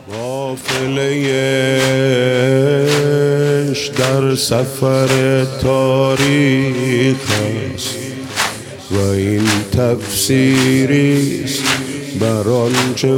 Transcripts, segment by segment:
قافله‌اش در سفر تاریخ است و این تفسیریست بر آنچه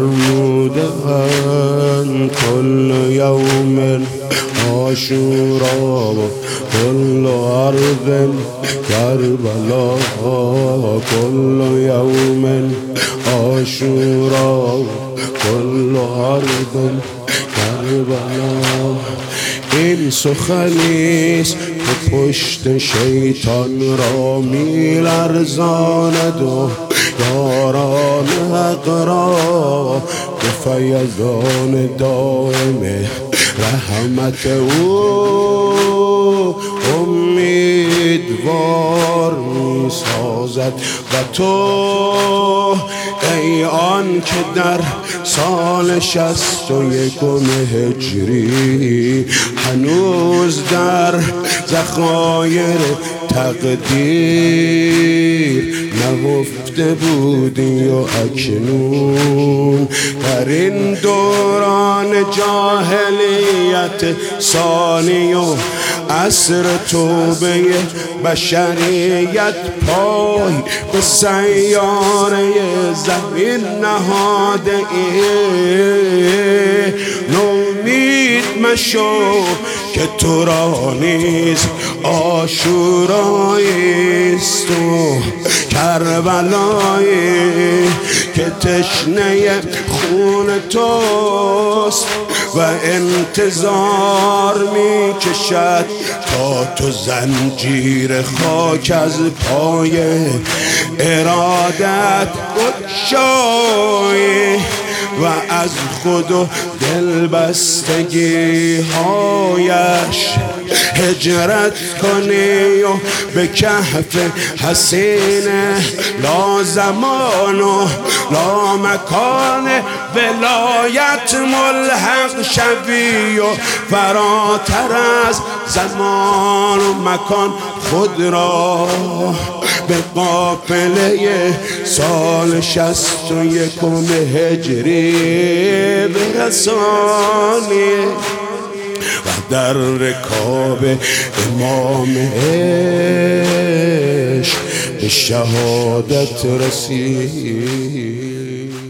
فرمودند کل یوم عاشورا و کل ارض کربلا کل یوم عاشورا و کل ارض کربلا. این سخنیست که پشت شیطان را می‌لرزاند و یاران حق را به فیضان دائم رحمت او امیدوار می‌سازد. و تو ای آن که در سال 61 هجری هنوز در ذخایر تقدیر نهفته بودی و اکنون در این دوران جاهلیت ثانی و عصر توبه بشریت پای به سیاره زمین نهاده ای. نومید مشو که تو را نیز عاشوراییست و کربلایی که تشنه خون توست و انتظار می کشد تا تو زنجیر خاک از پای ارادت بگشایی و از خود و دلبستگی هایش هجرت کنی و به کهف حسین لا زمان و لا مکان ولایت ملحق شوی و فراتر از زمان و مکان خود را به قافله سال 61 هجری برسانی و در رکاب امام عشق به شهادت رسید.